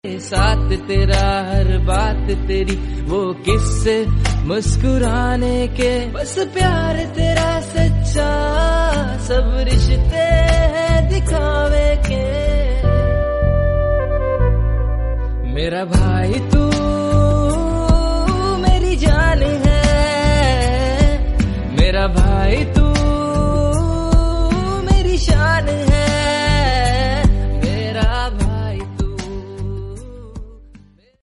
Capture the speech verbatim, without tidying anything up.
साथ तेरा हर बात तेरी वो किस्से मुस्कुराने के, बस प्यार तेरा सच्चा सब रिश्ते हैं दिखावे के। मेरा भाई तू मेरी जान है, मेरा भाई तू